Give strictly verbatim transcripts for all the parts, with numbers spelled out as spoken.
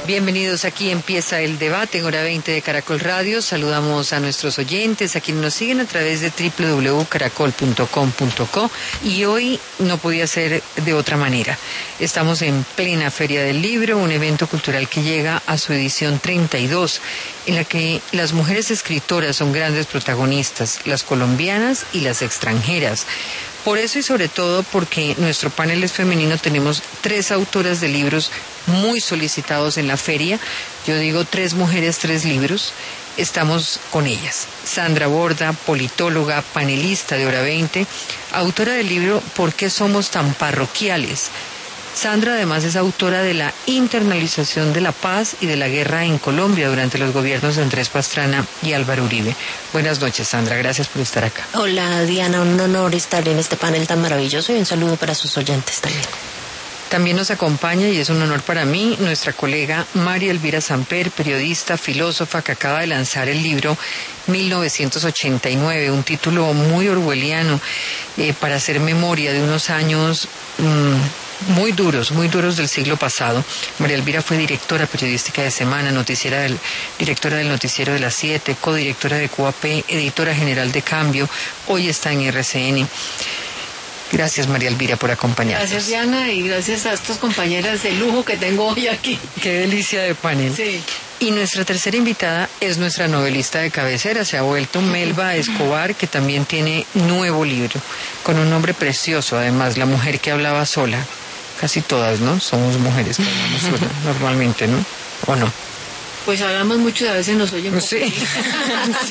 Bienvenidos, aquí empieza el debate en hora veinte de Caracol Radio. Saludamos a nuestros oyentes, a quienes nos siguen a través de doble u doble u doble u punto caracol punto com punto co, y hoy no podía ser de otra manera. Estamos en plena Feria del Libro, un evento cultural que llega a su edición treinta y dos, en la que las mujeres escritoras son grandes protagonistas, las colombianas y las extranjeras. Por eso y sobre todo porque nuestro panel es femenino, tenemos tres autoras de libros muy solicitados en la feria. Yo digo tres mujeres, tres libros. Estamos con ellas. Sandra Borda, politóloga, panelista de Hora veinte, autora del libro ¿Por qué somos tan parroquiales? Sandra además es autora de la internalización de la paz y de la guerra en Colombia durante los gobiernos de Andrés Pastrana y Álvaro Uribe. Buenas noches, Sandra, gracias por estar acá. Hola, Diana, un honor estar en este panel tan maravilloso y un saludo para sus oyentes también. También nos acompaña, y es un honor para mí, nuestra colega María Elvira Samper, periodista, filósofa, que acaba de lanzar el libro mil novecientos ochenta y nueve, un título muy orwelliano eh, para hacer memoria de unos años mmm, muy duros, muy duros del siglo pasado. María Elvira fue directora periodística de Semana, noticiera del, directora del Noticiero de las Siete, codirectora de Q A P, editora general de Cambio, hoy está en R C N. Gracias, María Elvira, por acompañarnos. Gracias, Diana, y gracias a estas compañeras de lujo que tengo hoy aquí. Qué delicia de panel. Sí. Y nuestra tercera invitada es nuestra novelista de cabecera, se ha vuelto Melba Escobar, que también tiene nuevo libro, con un nombre precioso, además, La mujer que hablaba sola. Casi todas, ¿no? Somos mujeres que hablamos sola, normalmente, ¿no? ¿O no? Pues hablamos mucho y a veces nos oyen poco. Sí. Sí.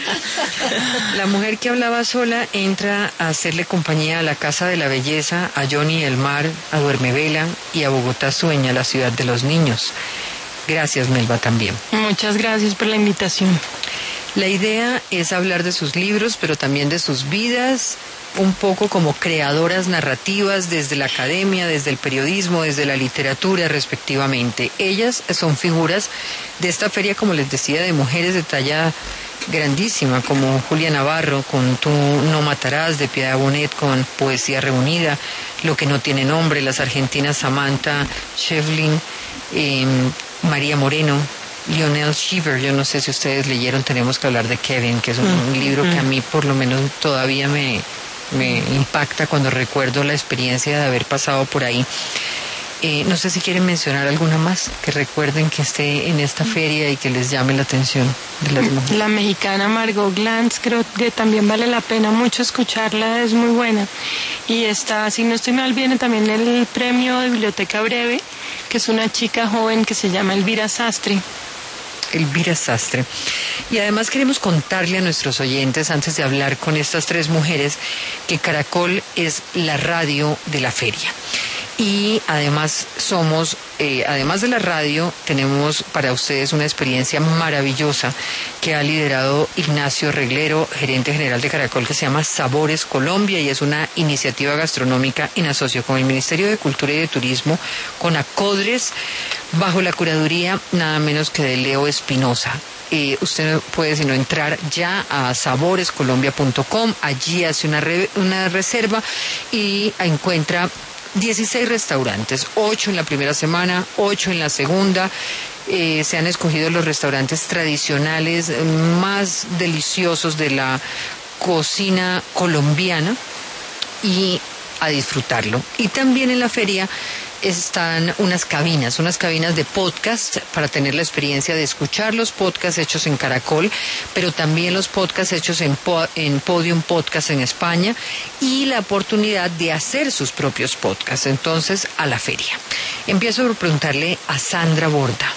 La mujer que hablaba sola entra a hacerle compañía a la Casa de la Belleza, a Johnny el Mar, a Duermevela y a Bogotá Sueña, la ciudad de los niños. Gracias, Melba, también. Muchas gracias por la invitación. La idea es hablar de sus libros, pero también de sus vidas, un poco como creadoras narrativas desde la academia, desde el periodismo, desde la literatura, respectivamente. Ellas son figuras de esta feria, como les decía, de mujeres de talla grandísima, como Julia Navarro con Tú no matarás, de Piedad Bonet con Poesía reunida, Lo que no tiene nombre, las argentinas Samantha Schweblin, eh, María Moreno, Lionel Shiver. Yo no sé si ustedes leyeron Tenemos que hablar de Kevin, que es un, un libro que a mí por lo menos todavía me, me impacta cuando recuerdo la experiencia de haber pasado por ahí. Eh, no sé si quieren mencionar alguna más que recuerden que esté en esta feria y que les llame la atención de las mujeres. La mexicana Margot Glantz, creo que también vale la pena mucho escucharla, es muy buena. Y está, si no estoy mal, viene también el premio de Biblioteca Breve, que es una chica joven que se llama Elvira Sastre. Elvira Sastre. Y además queremos contarle a nuestros oyentes, antes de hablar con estas tres mujeres, que Caracol es la radio de la feria. Y además somos, eh, además de la radio, tenemos para ustedes una experiencia maravillosa que ha liderado Ignacio Reglero, gerente general de Caracol, que se llama Sabores Colombia, y es una iniciativa gastronómica en asocio con el Ministerio de Cultura y de Turismo, con Acodres, bajo la curaduría nada menos que de Leo Espinosa. Eh, usted no puede sino entrar ya a sabores colombia punto com, allí hace una, re, una reserva y encuentra dieciséis restaurantes, ocho en la primera semana, ocho en la segunda. Eh, se han escogido los restaurantes tradicionales más deliciosos de la cocina colombiana y a disfrutarlo. Y también en la feria están unas cabinas, unas cabinas de podcast para tener la experiencia de escuchar los podcasts hechos en Caracol, pero también los podcasts hechos en, po- en Podium Podcast en España, y la oportunidad de hacer sus propios podcasts. Entonces, a la feria. Empiezo por preguntarle a Sandra Borda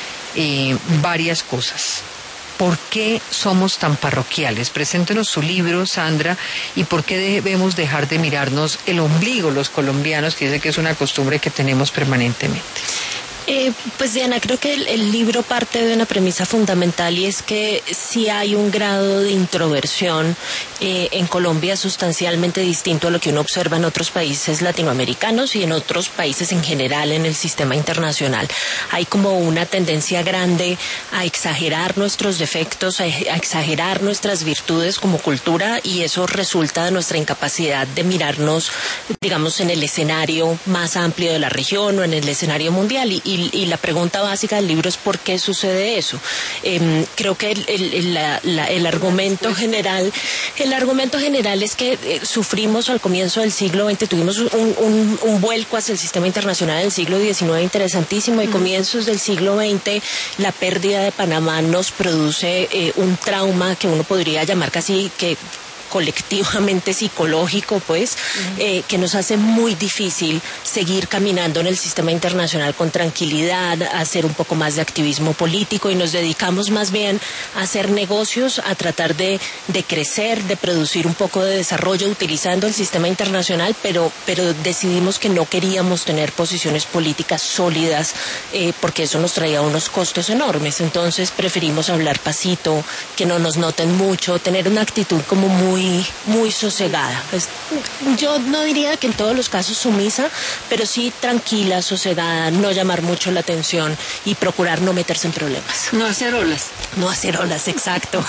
eh, varias cosas. ¿Por qué somos tan parroquiales? Preséntenos su libro, Sandra, y por qué debemos dejar de mirarnos el ombligo los colombianos, que dice que es una costumbre que tenemos permanentemente. Eh, pues Diana, creo que el, el libro parte de una premisa fundamental, y es que sí hay un grado de introversión eh, en Colombia sustancialmente distinto a lo que uno observa en otros países latinoamericanos y en otros países en general en el sistema internacional. Hay como una tendencia grande a exagerar nuestros defectos, a, a exagerar nuestras virtudes como cultura, y eso resulta de nuestra incapacidad de mirarnos, digamos, en el escenario más amplio de la región o en el escenario mundial, y, y y, y la pregunta básica del libro es ¿por qué sucede eso? Eh, creo que el, el, la, la, el argumento general, el argumento general es que eh, sufrimos al comienzo del siglo veinte, tuvimos un, un, un vuelco hacia el sistema internacional del siglo diecinueve interesantísimo, y comienzos del siglo veinte la pérdida de Panamá nos produce eh, un trauma que uno podría llamar casi que colectivamente psicológico, pues, uh-huh. eh, que nos hace muy difícil seguir caminando en el sistema internacional con tranquilidad, a hacer un poco más de activismo político, y nos dedicamos más bien a hacer negocios, a tratar de, de crecer, de producir un poco de desarrollo utilizando el sistema internacional, pero, pero decidimos que no queríamos tener posiciones políticas sólidas, eh, porque eso nos traía unos costos enormes. Entonces preferimos hablar pasito, que no nos noten mucho, tener una actitud como muy Muy, muy sosegada. Pues, yo no diría que en todos los casos sumisa, pero sí tranquila, sosegada, no llamar mucho la atención y procurar no meterse en problemas. No hacer olas. No hacer olas, exacto.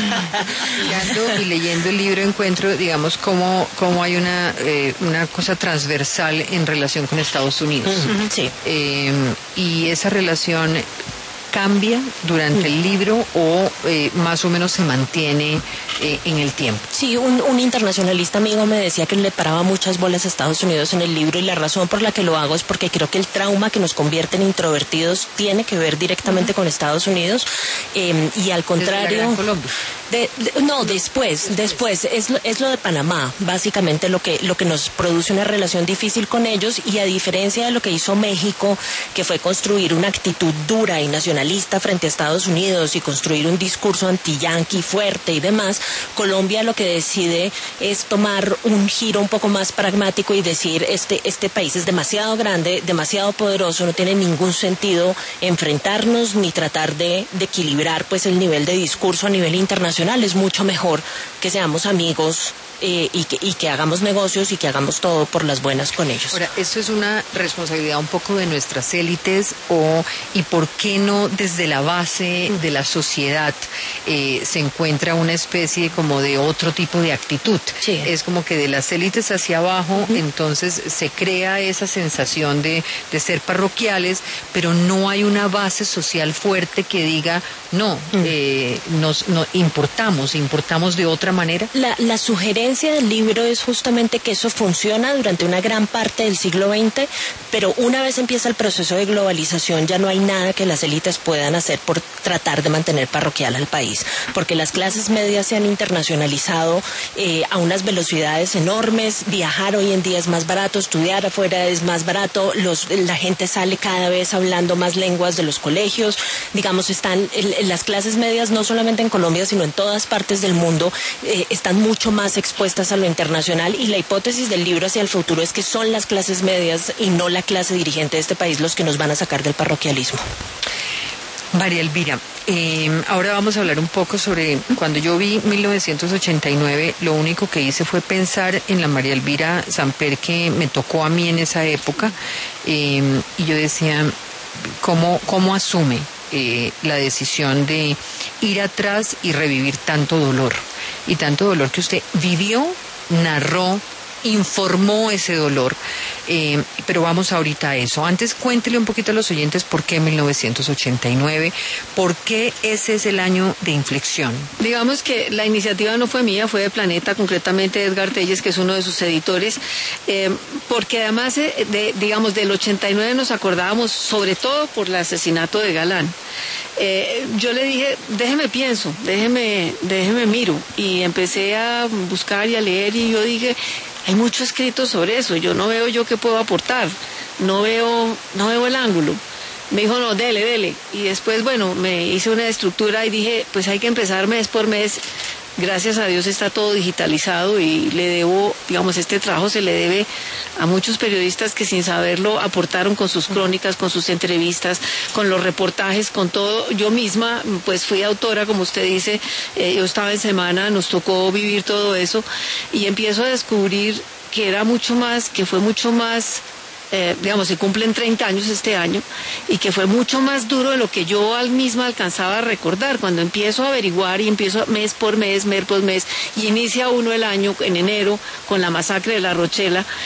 Mirando y leyendo el libro encuentro, digamos, cómo, cómo hay una, eh, una cosa transversal en relación con Estados Unidos. Uh-huh. Sí. Eh, y esa relación cambia durante el libro o eh, más o menos se mantiene eh, en el tiempo. Sí, un, un internacionalista amigo me decía que le paraba muchas bolas a Estados Unidos en el libro, y la razón por la que lo hago es porque creo que el trauma que nos convierte en introvertidos tiene que ver directamente con Estados Unidos, eh, y al contrario... De, de, no, después, después, es, lo, es lo de Panamá, básicamente lo que, lo que nos produce una relación difícil con ellos, y a diferencia de lo que hizo México, que fue construir una actitud dura y nacionalista frente a Estados Unidos y construir un discurso anti-yanqui fuerte y demás, Colombia lo que decide es tomar un giro un poco más pragmático y decir, este, este país es demasiado grande, demasiado poderoso, no tiene ningún sentido enfrentarnos ni tratar de, de equilibrar pues el nivel de discurso a nivel internacional. Es mucho mejor que seamos amigos eh, y, que, y que hagamos negocios y que hagamos todo por las buenas con ellos. Ahora, ¿esto es una responsabilidad un poco de nuestras élites o y por qué no desde la base de la sociedad eh, se encuentra una especie como de otro tipo de actitud? Sí. Es como que de las élites hacia abajo, Uh-huh. entonces se crea esa sensación de, de ser parroquiales, pero no hay una base social fuerte que diga, no, uh-huh. eh, nos no, importamos, importamos de otra manera. La, la sugerencia del libro es justamente que eso funciona durante una gran parte del siglo veinte, pero una vez empieza el proceso de globalización ya no hay nada que las élites puedan hacer por tratar de mantener parroquial al país, porque las clases medias se han internacionalizado eh, a unas velocidades enormes. Viajar hoy en día es más barato, estudiar afuera es más barato, los, la gente sale cada vez hablando más lenguas de los colegios, digamos, están el, las clases medias no solamente en Colombia sino en todas partes del mundo eh, están mucho más expuestas a lo internacional, y la hipótesis del libro hacia el futuro es que son las clases medias y no la clase dirigente de este país los que nos van a sacar del parroquialismo. María Elvira, eh, ahora vamos a hablar un poco sobre cuando yo vi mil novecientos ochenta y nueve, lo único que hice fue pensar en la María Elvira Samper que me tocó a mí en esa época, eh, y yo decía, ¿cómo, cómo asume eh, la decisión de ir atrás y revivir tanto dolor? Y tanto dolor que usted vivió, narró, informó ese dolor. Eh, pero vamos ahorita a eso. Antes cuéntele un poquito a los oyentes por qué mil novecientos ochenta y nueve, por qué ese es el año de inflexión. Digamos que la iniciativa no fue mía, fue de Planeta, concretamente Edgar Telles, que es uno de sus editores, eh, porque además, de, de, digamos, del ochenta y nueve nos acordábamos sobre todo por el asesinato de Galán. Eh, yo le dije, déjeme pienso, déjeme, déjeme miro, y empecé a buscar y a leer, y yo dije, hay mucho escrito sobre eso, yo no veo yo qué puedo aportar, no veo, no veo el ángulo. Me dijo, no, dele, dele, y después, bueno, me hice una estructura y dije, pues hay que empezar mes por mes. Gracias a Dios está todo digitalizado, y le debo, digamos, este trabajo se le debe a muchos periodistas que sin saberlo aportaron con sus crónicas, con sus entrevistas, con los reportajes, con todo. Yo misma, pues fui autora, como usted dice, eh, yo estaba en semana, nos tocó vivir todo eso, y empiezo a descubrir que era mucho más, que fue mucho más... Eh, digamos, se cumplen treinta años este año, y que fue mucho más duro de lo que yo al misma alcanzaba a recordar. Cuando empiezo a averiguar y empiezo mes por mes, mes por mes, y inicia uno el año en enero con la masacre de La Rochela,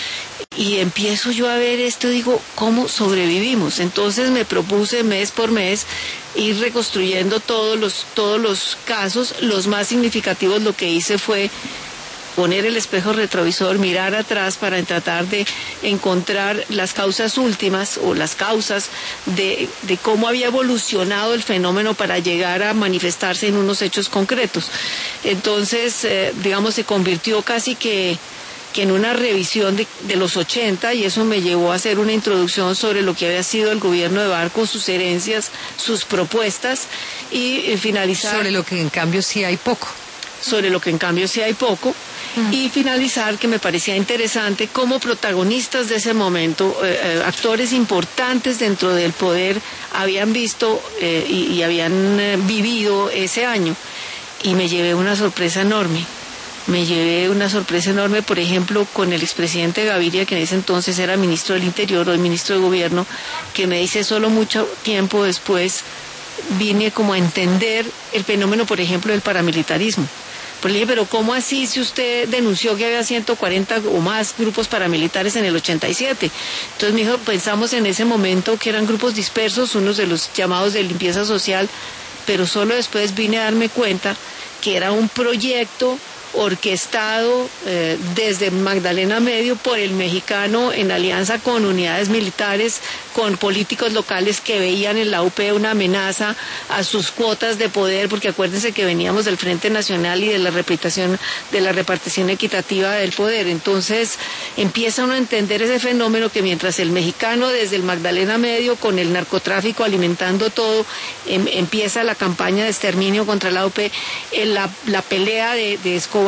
y empiezo yo a ver esto y digo, ¿cómo sobrevivimos? Entonces me propuse mes por mes ir reconstruyendo todos los, todos los casos. Los más significativos, lo que hice fue poner el espejo retrovisor, mirar atrás para tratar de encontrar las causas últimas o las causas de, de cómo había evolucionado el fenómeno para llegar a manifestarse en unos hechos concretos. Entonces, eh, digamos, se convirtió casi que que en una revisión de, de los ochenta, y eso me llevó a hacer una introducción sobre lo que había sido el gobierno de Barco, sus herencias, sus propuestas, y eh, finalizar... Sobre lo que en cambio sí hay poco. Sobre lo que en cambio sí hay poco, uh-huh. Y finalizar que me parecía interesante cómo protagonistas de ese momento, eh, eh, actores importantes dentro del poder, habían visto eh, y, y habían eh, vivido ese año, y me llevé una sorpresa enorme. Me llevé una sorpresa enorme, por ejemplo, con el expresidente Gaviria, que en ese entonces era ministro del Interior, hoy ministro de Gobierno, que me dice solo mucho tiempo después, vine como a entender el fenómeno, por ejemplo, del paramilitarismo. Pues le dije, pero ¿cómo así si usted denunció que había ciento cuarenta o más grupos paramilitares en el ochenta y siete? Entonces me dijo, pensamos en ese momento que eran grupos dispersos, unos de los llamados de limpieza social, pero solo después vine a darme cuenta que era un proyecto orquestado eh, desde Magdalena Medio por el mexicano en alianza con unidades militares, con políticos locales que veían en la U P una amenaza a sus cuotas de poder, porque acuérdense que veníamos del Frente Nacional y de la repartición, de la repartición equitativa del poder. Entonces empieza uno a entender ese fenómeno, que mientras el mexicano desde el Magdalena Medio con el narcotráfico alimentando todo, em, empieza la campaña de exterminio contra la U P, en la, la pelea de, de Escobar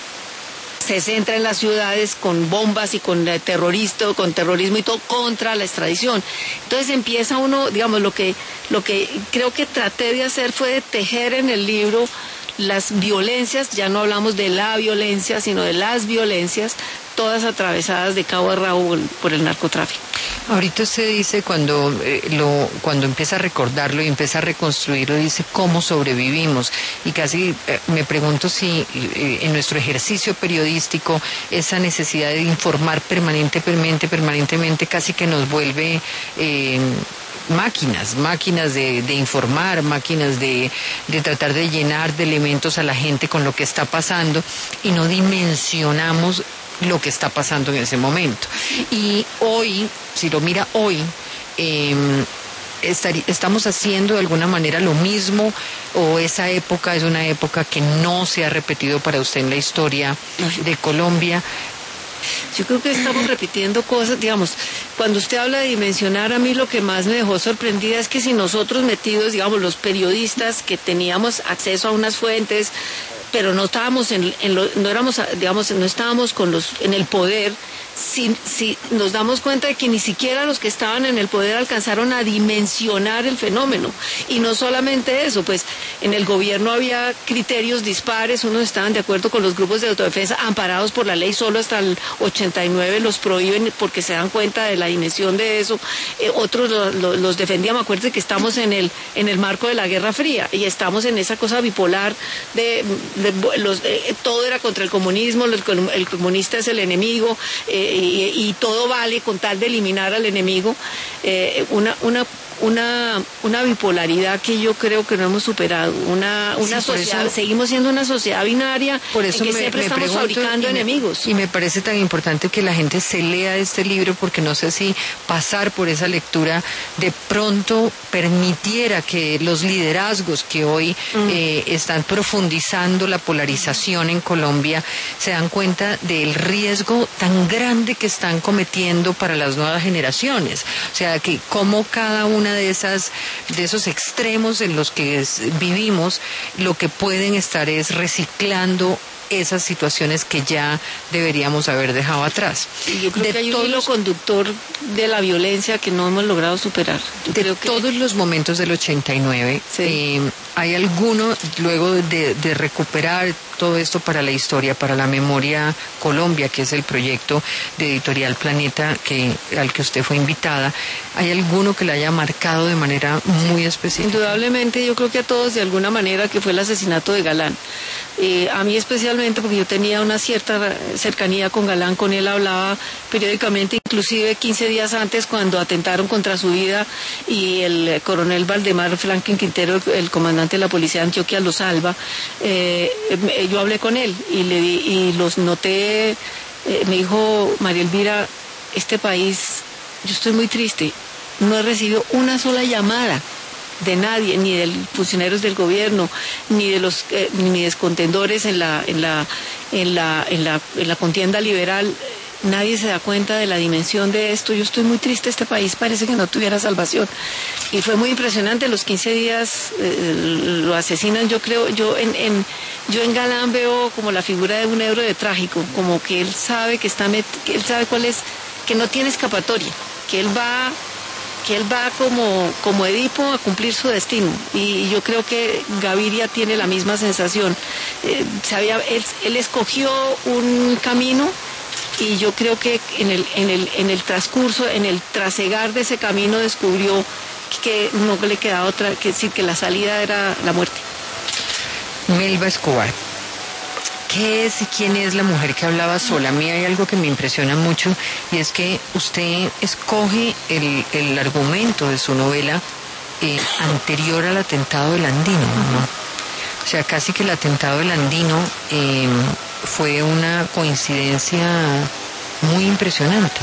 se centra en las ciudades con bombas y con eh, terrorismo, con terrorismo y todo contra la extradición. Entonces empieza uno, digamos, lo que, lo que creo que traté de hacer fue de tejer en el libro las violencias, ya no hablamos de la violencia, sino de las violencias, todas atravesadas de cabo a rabo por el narcotráfico. Ahorita usted dice, cuando eh, lo cuando empieza a recordarlo y empieza a reconstruirlo, dice cómo sobrevivimos, y casi eh, me pregunto si eh, en nuestro ejercicio periodístico esa necesidad de informar permanentemente, permanentemente casi que nos vuelve eh, máquinas, máquinas de, de informar, máquinas de, de tratar de llenar de elementos a la gente con lo que está pasando, y no dimensionamos lo que está pasando en ese momento. Y hoy, si lo mira hoy, eh, estar, estamos haciendo de alguna manera lo mismo, o esa época es una época que no se ha repetido para usted en la historia de Colombia. Yo creo que estamos repitiendo cosas, digamos, cuando usted habla de dimensionar, a mí lo que más me dejó sorprendida es que si nosotros metidos, digamos, los periodistas que teníamos acceso a unas fuentes, pero no estábamos en, en lo, no éramos, digamos, no estábamos con los en el poder, si, si nos damos cuenta de que ni siquiera los que estaban en el poder alcanzaron a dimensionar el fenómeno. Y no solamente eso, pues en el gobierno había criterios dispares, unos estaban de acuerdo con los grupos de autodefensa amparados por la ley, solo hasta el ochenta y nueve los prohíben porque se dan cuenta de la dimensión de eso, eh, otros lo, lo, los defendían. Acuérdense que estamos en el en el marco de la Guerra Fría y estamos en esa cosa bipolar de, de los, eh, todo era contra el comunismo, el, el comunista es el enemigo, eh, Y, y todo vale con tal de eliminar al enemigo, eh, una, una, una, una bipolaridad que yo creo que no hemos superado, una, una sí, sociedad, eso, seguimos siendo una sociedad binaria, por eso en que me, siempre me estamos fabricando y enemigos. Me, y me parece tan importante que la gente se lea este libro, porque no sé si pasar por esa lectura de pronto permitiera que los liderazgos que hoy mm. eh, están profundizando la polarización en Colombia se dan cuenta del riesgo tan grande que están cometiendo para las nuevas generaciones. O sea, que como cada una de esas de esos extremos en los que es, vivimos, lo que pueden estar es reciclando esas situaciones que ya deberíamos haber dejado atrás. Yo creo de que hay un hilo conductor de la violencia que no hemos logrado superar. Yo de creo que... todos los momentos del ochenta y nueve, sí. eh, ¿hay alguno, luego de, de recuperar todo esto para la historia, para la memoria Colombia, que es el proyecto de Editorial Planeta que, al que usted fue invitada, ¿hay alguno que la haya marcado de manera muy específica? Indudablemente, yo creo que a todos de alguna manera, que fue el asesinato de Galán. Eh, a mí especialmente porque yo tenía una cierta cercanía con Galán, con él hablaba periódicamente, inclusive quince días antes cuando atentaron contra su vida y el coronel Valdemar Franklin Quintero, el comandante de la policía de Antioquia, lo salva. Eh, yo hablé con él y, le di, y los noté, eh, me dijo: María Elvira, este país, yo estoy muy triste, no he recibido una sola llamada de nadie, ni de funcionarios del gobierno, ni de los eh, ni de contendores en la en la en la en la en la contienda liberal. Nadie se da cuenta de la dimensión de esto. Yo estoy muy triste, este país parece que no tuviera salvación. Y fue muy impresionante, los quince días eh, lo asesinan. Yo creo, yo en, en yo en Galán veo como la figura de un héroe de trágico, como que él sabe que está met, que él sabe cuál es, que no tiene escapatoria, que él va que él va como, como Edipo a cumplir su destino, y yo creo que Gaviria tiene la misma sensación. Eh, sabía, él, él escogió un camino, y yo creo que en el, en el, en el transcurso, en el trasegar de ese camino, descubrió que no le quedaba otra, que decir, que la salida era la muerte. Melba Escobar, ¿qué es y quién es la mujer que hablaba sola? A mí hay algo que me impresiona mucho, y es que usted escoge el, el argumento de su novela eh, anterior al atentado del Andino, ¿no? O sea, casi que el atentado del Andino eh, fue una coincidencia muy impresionante.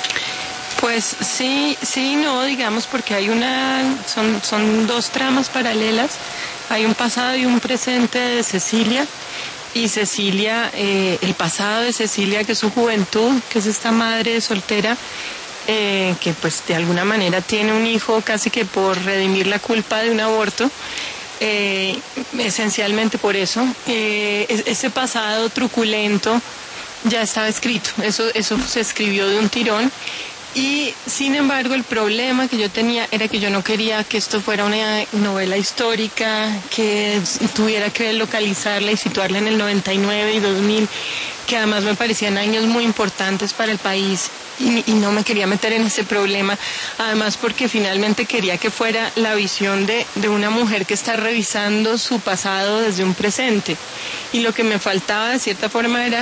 Pues sí, sí, no, digamos, porque hay una, son, son dos tramas paralelas. Hay un pasado y un presente de Cecilia. Y Cecilia, eh, el pasado de Cecilia, que es su juventud, que es esta madre soltera, eh, que pues de alguna manera tiene un hijo casi que por redimir la culpa de un aborto, eh, esencialmente por eso. Eh, ese pasado truculento ya estaba escrito, eso, eso se escribió de un tirón. Y sin embargo el problema que yo tenía era que yo no quería que esto fuera una novela histórica, que tuviera que localizarla y situarla en el noventa y nueve y dos mil, que además me parecían años muy importantes para el país, y, y no me quería meter en ese problema, además porque finalmente quería que fuera la visión de, de una mujer que está revisando su pasado desde un presente. Y lo que me faltaba de cierta forma era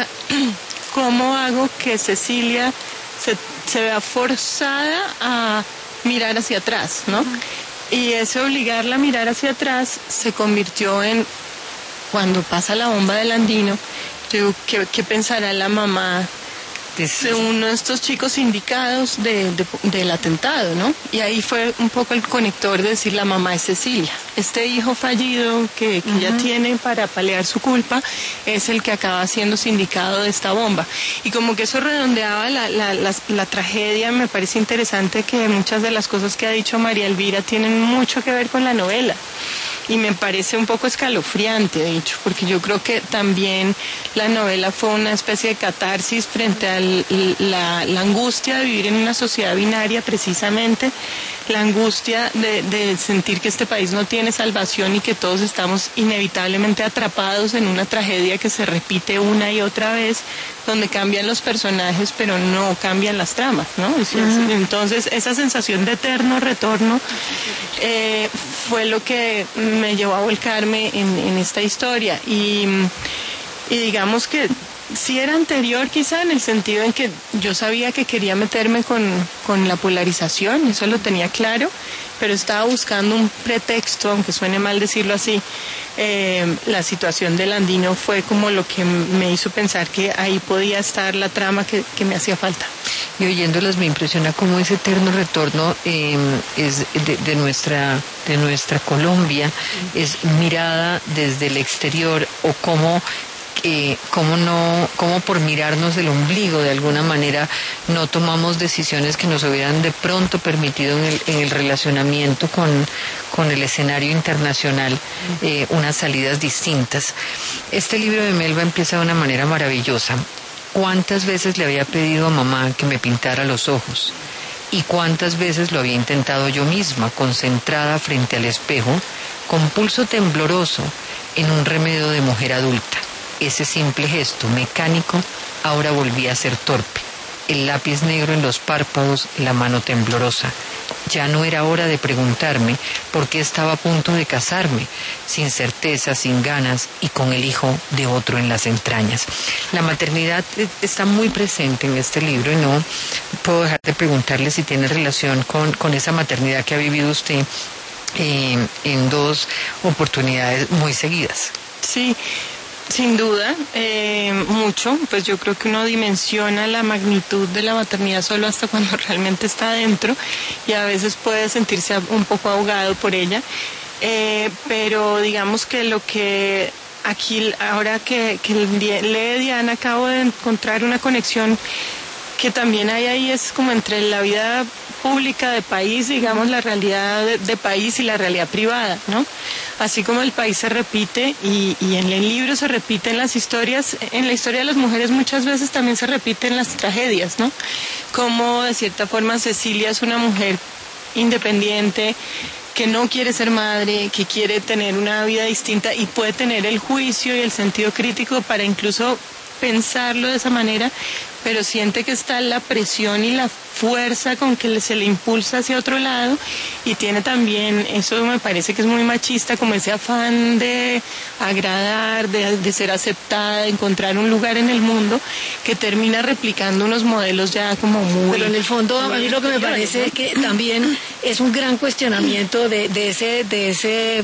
cómo hago que Cecilia se, se vea forzada a mirar hacia atrás, ¿no? Uh-huh. Y ese obligarla a mirar hacia atrás se convirtió en, cuando pasa la bomba del Andino, yo digo, ¿qué, qué pensará la mamá de uno de estos chicos indicados de, de, del atentado, ¿no? Y ahí fue un poco el conector de decir, la mamá es Cecilia. Este hijo fallido que, que uh-huh. ella tiene para paliar su culpa es el que acaba siendo sindicado de esta bomba. Y como que eso redondeaba la, la, la, la tragedia. Me parece interesante que muchas de las cosas que ha dicho María Elvira tienen mucho que ver con la novela. Y me parece un poco escalofriante, de hecho, porque yo creo que también la novela fue una especie de catarsis frente a la, la angustia de vivir en una sociedad binaria, precisamente, la angustia de, de sentir que este país no tiene salvación y que todos estamos inevitablemente atrapados en una tragedia que se repite una y otra vez, donde cambian los personajes pero no cambian las tramas, ¿no? Uh-huh. Entonces esa sensación de eterno retorno eh, fue lo que me llevó a volcarme en, en esta historia, y, y digamos que sí era anterior quizá en el sentido en que yo sabía que quería meterme con, con la polarización, eso lo tenía claro, pero estaba buscando un pretexto, aunque suene mal decirlo así. Eh, la situación del Andino fue como lo que me hizo pensar que ahí podía estar la trama que, que me hacía falta. Y oyéndolas me impresiona cómo ese eterno retorno eh, es de, de nuestra de nuestra Colombia, es mirada desde el exterior, o cómo Eh, cómo no, cómo por mirarnos el ombligo de alguna manera no tomamos decisiones que nos hubieran de pronto permitido en el, en el relacionamiento con, con el escenario internacional eh, unas salidas distintas. Este libro de Melba empieza de una manera maravillosa. ¿Cuántas veces le había pedido a mamá que me pintara los ojos? ¿Y cuántas veces lo había intentado yo misma, concentrada frente al espejo, con pulso tembloroso, en un remedio de mujer adulta? Ese simple gesto mecánico ahora volvía a ser torpe. El lápiz negro en los párpados, la mano temblorosa. Ya no era hora de preguntarme por qué estaba a punto de casarme, sin certeza, sin ganas y con el hijo de otro en las entrañas. La maternidad está muy presente en este libro y no puedo dejar de preguntarle si tiene relación con, con esa maternidad que ha vivido usted eh, en dos oportunidades muy seguidas. Sí. Sin duda, eh, mucho, pues yo creo que uno dimensiona la magnitud de la maternidad solo hasta cuando realmente está adentro y a veces puede sentirse un poco ahogado por ella, eh, pero digamos que lo que aquí, ahora que, que lee Diana, acabo de encontrar una conexión que también hay ahí, es como entre la vida pública de país, digamos, la realidad de, de país y la realidad privada, ¿no? Así como el país se repite y, y en el libro se repiten las historias, en la historia de las mujeres muchas veces también se repiten las tragedias, ¿no? Como de cierta forma Cecilia es una mujer independiente, que no quiere ser madre, que quiere tener una vida distinta y puede tener el juicio y el sentido crítico para incluso pensarlo de esa manera, pero siente que está la presión y la fuerza con que se le impulsa hacia otro lado y tiene también, eso me parece que es muy machista, como ese afán de agradar, de, de ser aceptada, de encontrar un lugar en el mundo que termina replicando unos modelos ya como muy... Pero en el fondo a mí lo que me parece es que también es un gran cuestionamiento de, de ese... De ese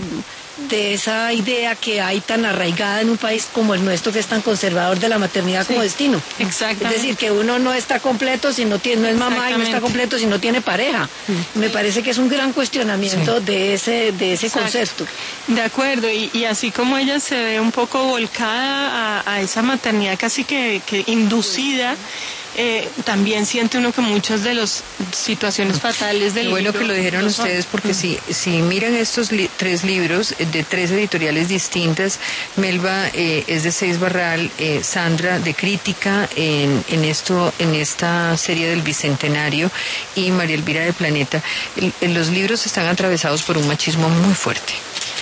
de esa idea que hay tan arraigada en un país como el nuestro, que es tan conservador, de la maternidad sí, como destino. Exactamente. Es decir, que uno no está completo si no tiene, no es mamá y no está completo si no tiene pareja. Sí. Me parece que es un gran cuestionamiento sí. de ese, de ese concepto. De acuerdo, y, y así como ella se ve un poco volcada a, a esa maternidad casi que, que inducida, Eh, también siente uno que muchas de las situaciones fatales del bueno libro... que lo dijeron ustedes, porque si, si miran estos li tres libros de tres editoriales distintas, Melba eh, es de Seis Barral, eh, Sandra de Crítica en, en, esto, en esta serie del Bicentenario y María Elvira de Planeta, el, el, los libros están atravesados por un machismo muy fuerte.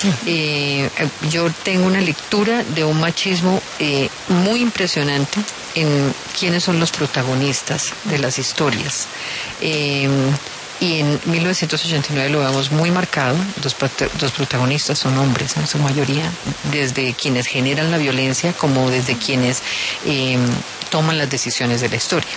Eh, yo tengo una lectura de un machismo eh, muy impresionante en quiénes son los protagonistas de las historias. Eh, y en mil novecientos ochenta y nueve lo vemos muy marcado. Los, los protagonistas son hombres en su mayoría, desde quienes generan la violencia como desde quienes eh, toman las decisiones de la historia.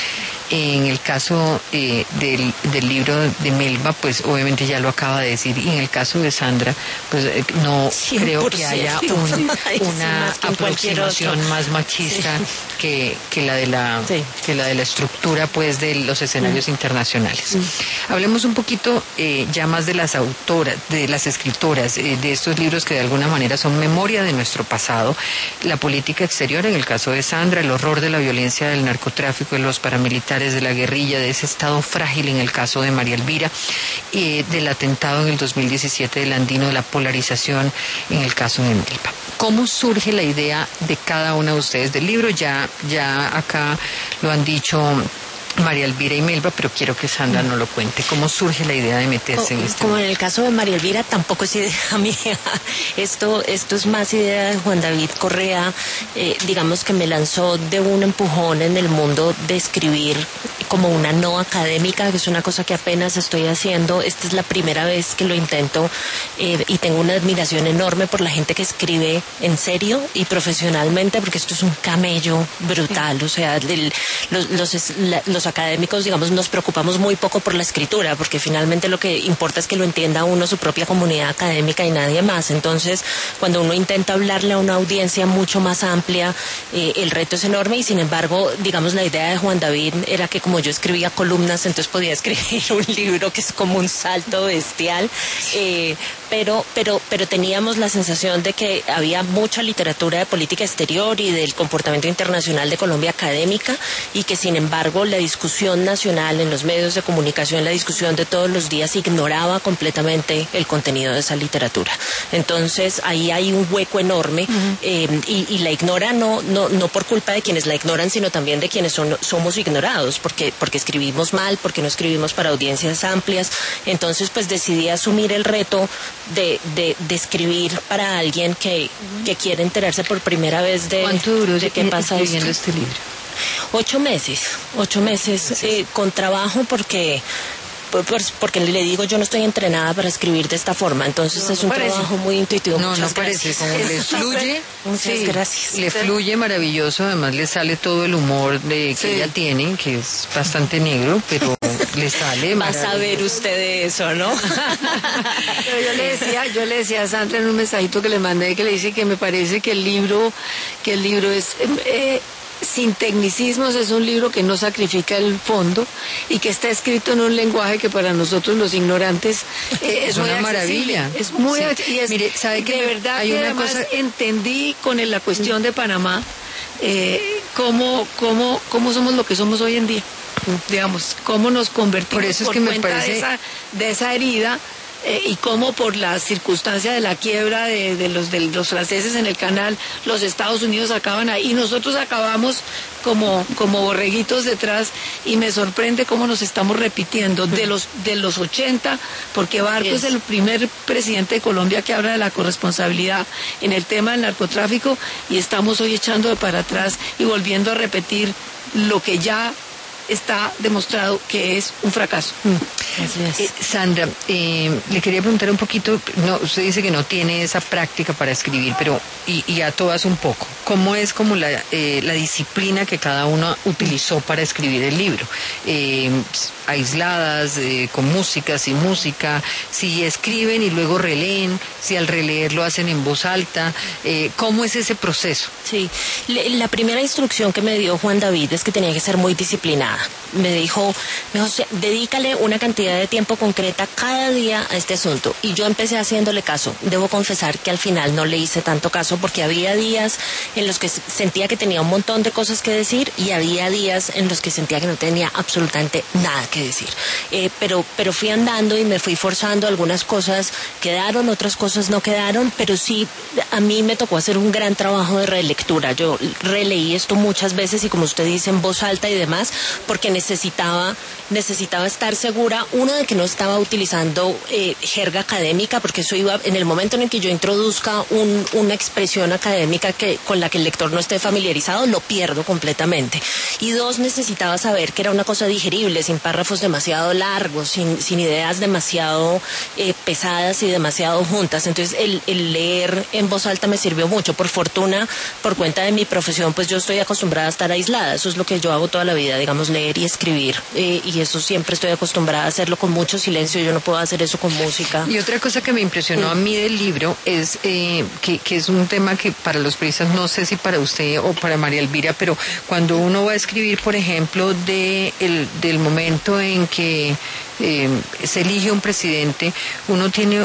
En el caso eh, del, del libro de Melba, pues obviamente ya lo acaba de decir, y en el caso de Sandra, pues eh, no cien por ciento creo que haya un, una aproximación más machista sí. que, que la de la sí. que la de la estructura pues de los escenarios mm. internacionales. Mm. Hablemos un poquito eh, ya más de las autoras, de las escritoras, eh, de estos libros que de alguna manera son memoria de nuestro pasado, la política exterior en el caso de Sandra, el horror de la violencia del narcotráfico, de los paramilitares, de la guerrilla, de ese estado frágil en el caso de María Elvira, eh, del atentado en el dos mil diecisiete del Andino, de la polarización en el caso de Melba. ¿Cómo surge la idea de cada una de ustedes del libro? Ya, ya acá lo han dicho María Elvira y Melba, pero quiero que Sandra nos lo cuente. ¿Cómo surge la idea de meterse como, en este Como libro? En el caso de María Elvira tampoco es idea mía. Esto, esto es más idea de Juan David Correa, eh, digamos que me lanzó de un empujón en el mundo de escribir como una no académica, que es una cosa que apenas estoy haciendo. Esta es la primera vez que lo intento eh, y tengo una admiración enorme por la gente que escribe en serio y profesionalmente, porque esto es un camello brutal. O sea, el, los, los, la, los académicos, digamos, nos preocupamos muy poco por la escritura, porque finalmente lo que importa es que lo entienda uno, su propia comunidad académica y nadie más. Entonces, cuando uno intenta hablarle a una audiencia mucho más amplia, eh, el reto es enorme y sin embargo, digamos, la idea de Juan David era que como yo escribía columnas, entonces podía escribir un libro que es como un salto bestial, eh, pero, pero, pero teníamos la sensación de que había mucha literatura de política exterior y del comportamiento internacional de Colombia académica y que sin embargo la discusión nacional, en los medios de comunicación, la discusión de todos los días ignoraba completamente el contenido de esa literatura. Entonces ahí hay un hueco enorme uh-huh. eh, y, y la ignora no, no, no por culpa de quienes la ignoran, sino también de quienes son, somos ignorados, porque, porque escribimos mal, porque no escribimos para audiencias amplias. Entonces pues decidí asumir el reto de, de, de escribir para alguien que, uh-huh. que quiere enterarse por primera vez de, ¿Cuánto duró de qué pasa escribiendo este libro? Ocho meses, ocho meses eh, con trabajo porque... Pues porque le digo, yo no estoy entrenada para escribir de esta forma, entonces no, es un parece. trabajo muy intuitivo. No, Muchas no parece, como le fluye, muchas sí, gracias. Le fluye maravilloso, además le sale todo el humor de que sí. ella tiene, que es bastante negro, pero le sale Va a saber usted de eso, ¿no? Pero yo le decía, yo le decía a Sandra en un mensajito que le mandé, que le dice que me parece que el libro, que el libro es... Eh, sin tecnicismos, es un libro que no sacrifica el fondo y que está escrito en un lenguaje que para nosotros los ignorantes eh, es, es una maravilla. Es muy sí. y es, Mire, ¿sabe que de verdad hay que una además cosa... entendí con la cuestión de Panamá eh, cómo, cómo, cómo somos lo que somos hoy en día, digamos, cómo nos convertimos por, eso es por que cuenta me parece... de esa, de esa herida. Eh, y cómo por la circunstancia de la quiebra de, de, los, de los franceses en el canal, los Estados Unidos acaban ahí y nosotros acabamos como, como borreguitos detrás, y me sorprende cómo nos estamos repitiendo de los, de los ochenta, porque Barco es el primer presidente de Colombia que habla de la corresponsabilidad en el tema del narcotráfico, y estamos hoy echando para atrás y volviendo a repetir lo que ya está demostrado que es un fracaso. Así es. Eh, Sandra, eh, le quería preguntar un poquito, no, usted dice que no tiene esa práctica para escribir, pero y, y a todas un poco, ¿cómo es como la, eh, la disciplina que cada uno utilizó para escribir el libro? Eh, aisladas, eh, con música, sin música, si escriben y luego releen, si al releer lo hacen en voz alta, eh, ¿cómo es ese proceso? Sí, la primera instrucción que me dio Juan David es que tenía que ser muy disciplinada. Me dijo, me dijo, dedícale una cantidad de tiempo concreta cada día a este asunto. Y yo empecé haciéndole caso. Debo confesar que al final no le hice tanto caso, porque había días en los que sentía que tenía un montón de cosas que decir y había días en los que sentía que no tenía absolutamente nada que decir. Eh, pero, pero fui andando y me fui forzando. Algunas cosas quedaron, otras cosas no quedaron, pero sí, a mí me tocó hacer un gran trabajo de relectura. Yo releí esto muchas veces y, como usted dice, en voz alta y demás, porque necesitaba, necesitaba estar segura, uno, de que no estaba utilizando eh, jerga académica, porque eso iba, en el momento en el que yo introduzca un, una expresión académica que, con la que el lector no esté familiarizado, lo pierdo completamente. Y dos, necesitaba saber que era una cosa digerible, sin párrafos demasiado largos, sin, sin ideas demasiado eh, pesadas y demasiado juntas. Entonces el, el leer en voz alta me sirvió mucho. Por fortuna, por cuenta de mi profesión, pues yo estoy acostumbrada a estar aislada. Eso es lo que yo hago toda la vida, digamos, leer y escribir, eh, y eso siempre estoy acostumbrada a hacerlo con mucho silencio. Yo no puedo hacer eso con música. Y otra cosa que me impresionó sí. a mí del libro es eh, que, que es un tema que para los periodistas, no sé si para usted o para María Elvira, pero cuando uno va a escribir, por ejemplo, de el, del momento en que eh, se elige un presidente, uno tiene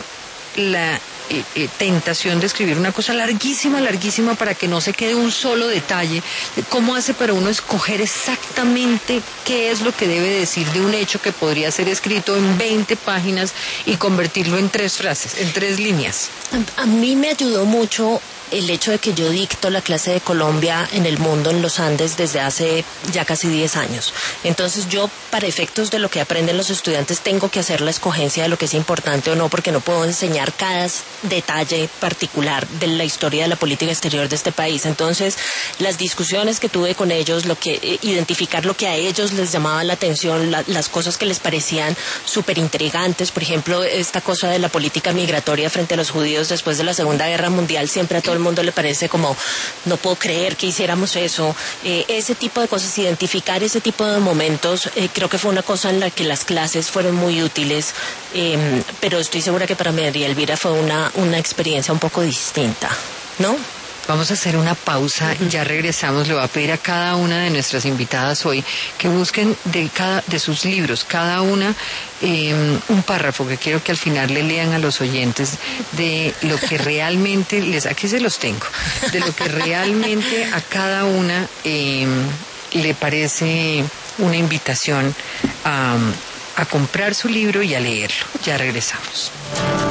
la Eh, eh, tentación de escribir una cosa larguísima, larguísima, para que no se quede un solo detalle. ¿Cómo hace para uno escoger exactamente qué es lo que debe decir de un hecho que podría ser escrito en veinte páginas y convertirlo en tres frases, en tres líneas? A, a mí me ayudó mucho el hecho de que yo dicto la clase de Colombia en el mundo, en los Andes, desde hace ya casi diez años. Entonces yo, para efectos de lo que aprenden los estudiantes, tengo que hacer la escogencia de lo que es importante o no, porque no puedo enseñar cada detalle particular de la historia de la política exterior de este país. Entonces, las discusiones que tuve con ellos, lo que identificar lo que a ellos les llamaba la atención, la, las cosas que les parecían súper intrigantes, por ejemplo, esta cosa de la política migratoria frente a los judíos después de la Segunda Guerra Mundial, siempre a todo el mundo le parece como, no puedo creer que hiciéramos eso. Eh, ese tipo de cosas, identificar ese tipo de momentos, eh, creo que fue una cosa en la que las clases fueron muy útiles, eh, pero estoy segura que para María Elvira fue una, una experiencia un poco distinta, ¿no? Vamos a hacer una pausa, ya regresamos. Le voy a pedir a cada una de nuestras invitadas hoy que busquen de cada de sus libros, cada una eh, un párrafo que quiero que al final le lean a los oyentes de lo que realmente les, aquí se los tengo, de lo que realmente a cada una eh, le parece una invitación a, a comprar su libro y a leerlo. Ya regresamos.